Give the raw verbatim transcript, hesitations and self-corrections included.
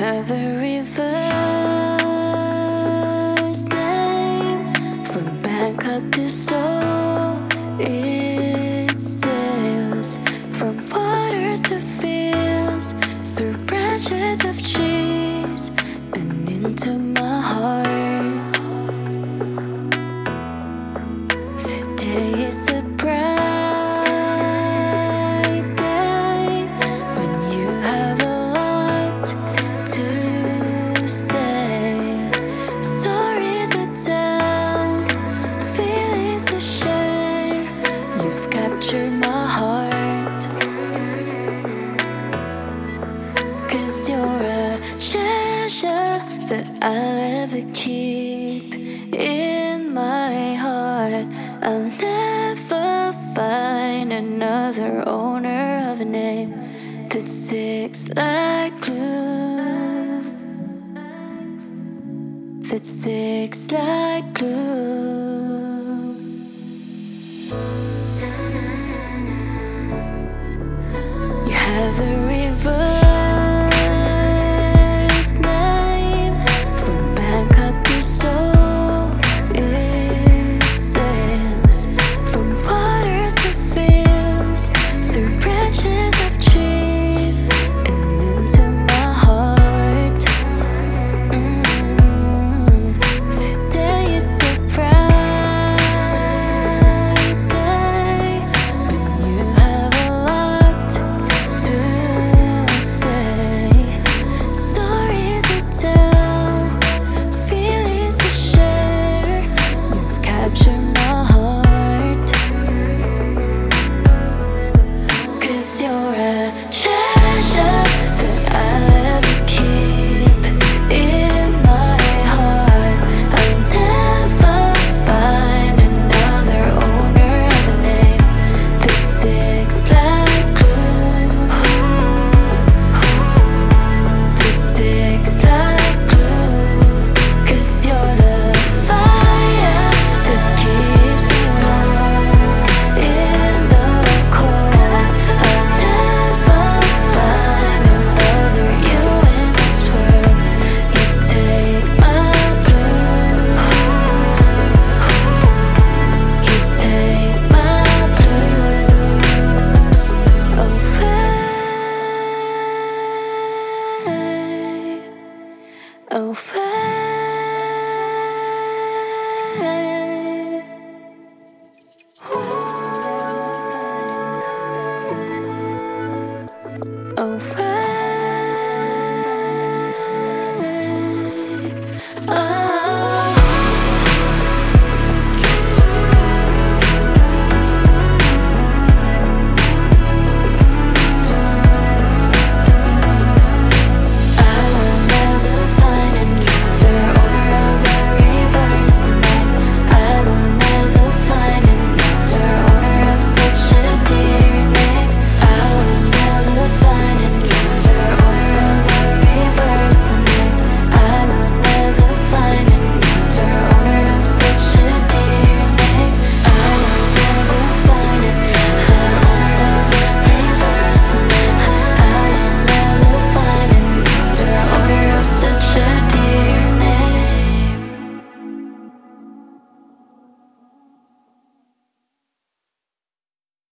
have a reverse name from Bangkok to Seoul. It sails from waters to fields, through branches of trees and into my heart. Today is a bright day when you have a lot to say, stories to tell, feelings to share. You've captured my heart, 'cause you're a treasure that I'll ever keep in my heart. I'll never find another owner of a name that sticks like glue, that sticks like glue. You have a reverse name from Bangkok to Seoul. It sails from waters to fields, through branches of trees and into my heart. Mm. Today is a bright day when you have a lot to say, stories to tell, feelings to share. You've captured